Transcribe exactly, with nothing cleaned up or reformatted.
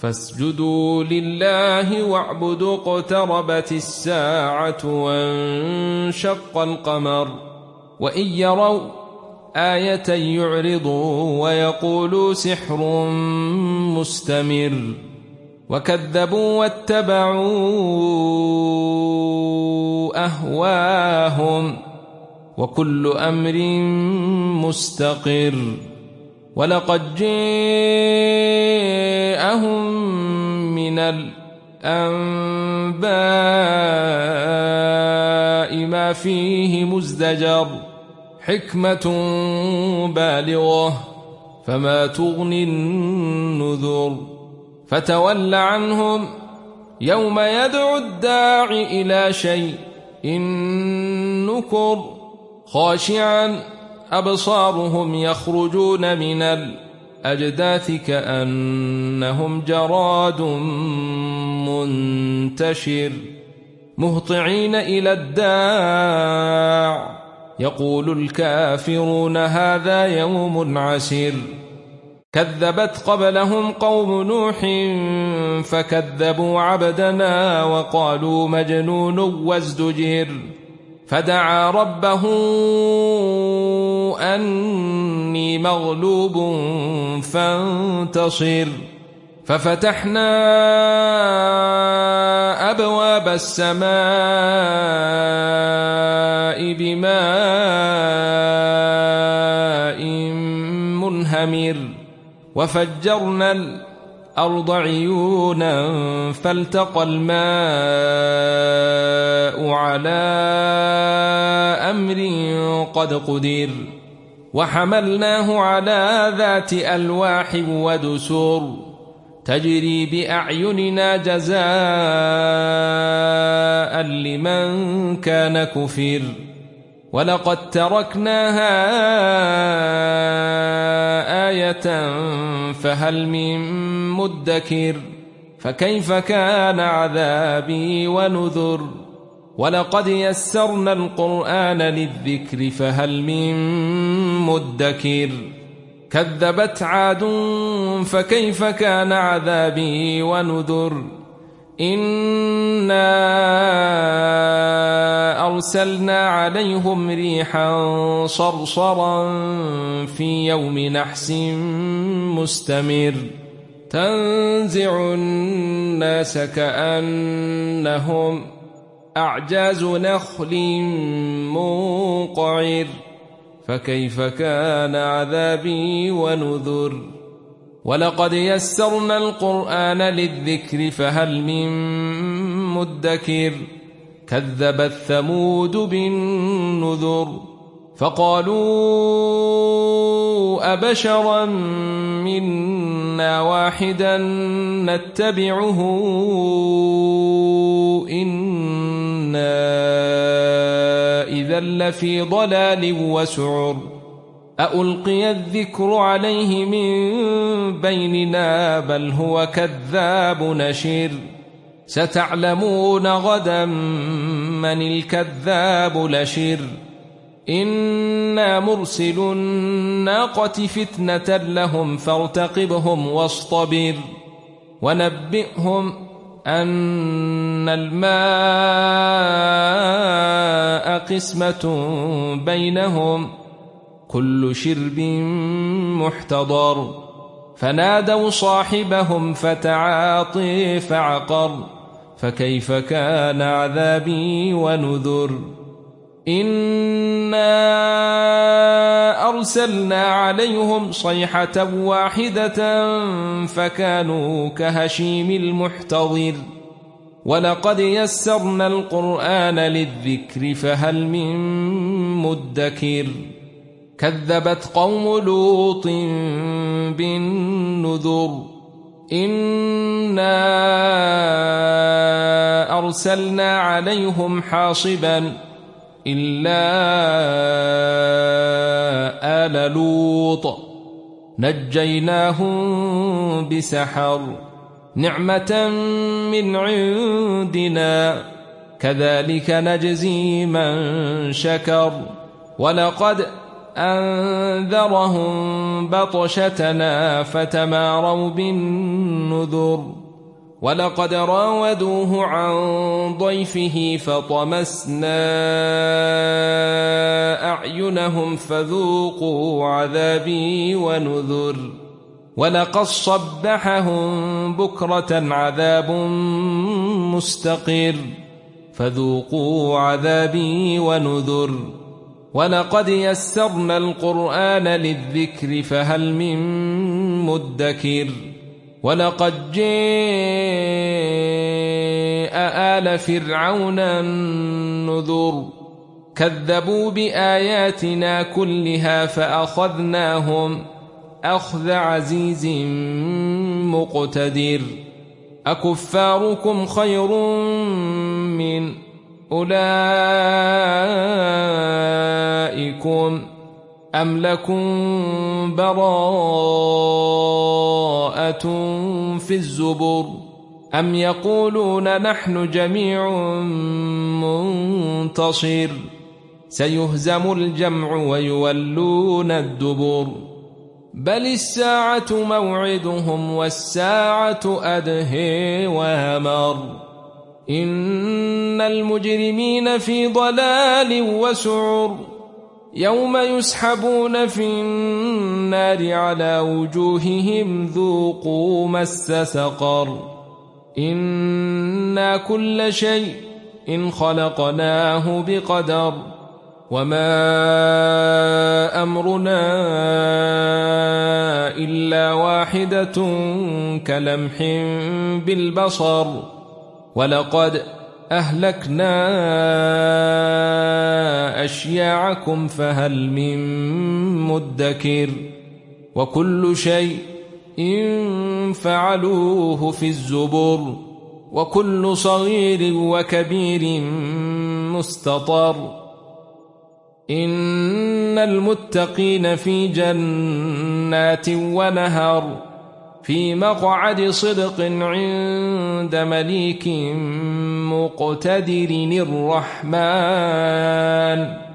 فاسجدوا لله واعبدوا. اقتربت الساعة وانشق القمر وإن يروا آية يعرضوا ويقولوا سحر مستمر وكذبوا واتبعوا أهواهم وكل أمر مستقر. ولقد جاءهم من الأنباء ما فيه مزدجر حكمة بالغة فما تغني النذر. فتول عنهم يوم يدعو الداع إلى شيء نكر خاشعا أبصارهم يخرجون من الأجداث كأنهم جراد منتشر مهطعين إلى الداع يقول الكافرون هذا يوم عسير. كذبت قبلهم قوم نوح فكذبوا عبدنا وقالوا مجنون وازدجر. فدعا ربه أني مغلوب فانتصر. ففتحنا أبواب السماء بماء منهمر وفجرنا الأرض عيونا فالتقى الماء على أمر قد قدر. وحملناه على ذات ألواح ودسر تجري بأعيننا جزاء لمن كان كفر. ولقد تركناها آية فهل من مدكر. فكيف كان عذابي ونذر. ولقد يسرنا القرآن للذكر فهل من مدكر. كذبت عاد فكيف كان عذابي ونذر. إنا أرسلنا عليهم ريحا صرصرا في يوم نحس مستمر تنزع الناس كأنهم أعجاز نخل منقعر. فكيف كان عذابي ونذر. ولقد يسرنا القرآن للذكر فهل من مدكر. كذبت ثمود بالنذر فقالوا أبشرا منا واحدا نتبعه إنا إذا لفي ضلال وسعر. أألقي الذكر عليه من بيننا بل هو كذاب نشر. ستعلمون غدا من الكذاب لشر. إنا مرسل الناقة فتنة لهم فارتقبهم واصطبر. ونبئهم أن الماء قسمة بينهم كل شرب محتضر. فنادوا صاحبهم فتعاطي فعقر. فكيف كان عذابي ونذر. إنا أرسلنا عليهم صيحة واحدة فكانوا كهشيم المحتضر. ولقد يسرنا القرآن للذكر فهل من مدكر. كذبت قوم لوط بالنذر. إنا أرسلنا عليهم حاصبا إلا آل لوط نجيناهم بسحر نعمة من عندنا كذلك نجزي من شكر. ولقد أنذرهم بطشتنا فتماروا بالنذر ولقد راودوه عن ضيفه فطمسنا أعينهم فذوقوا عذابي ونذر ولقد صبحهم بكرة عذاب مستقر فذوقوا عذابي ونذر ولقد يسرنا القرآن للذكر فهل من مدكر ولقد جاء آل فرعون النذر كذبوا بآياتنا كلها فأخذناهم أخذ عزيز مقتدر أكفاركم خير من أولئكم أم لكم براءة في الزبر أم يقولون نحن جميع منتصر سيهزم الجمع ويولون الدبر بل الساعة موعدهم والساعة أدهى وامر إن المجرمين في ضلال وسعر يوم يسحبون في النار على وجوههم ذوقوا مس سقر إنا كل شيء إن خلقناه بقدر وما أمرنا إلا واحدة كلمح بالبصر ولقد أهلكنا أشياعكم فهل من مدكر وكل شيء إن فعلوه في الزبر وكل صغير وكبير مستطر إن المتقين في جنات ونهر في مقعد صدق عند مليك مقتدر الرحمن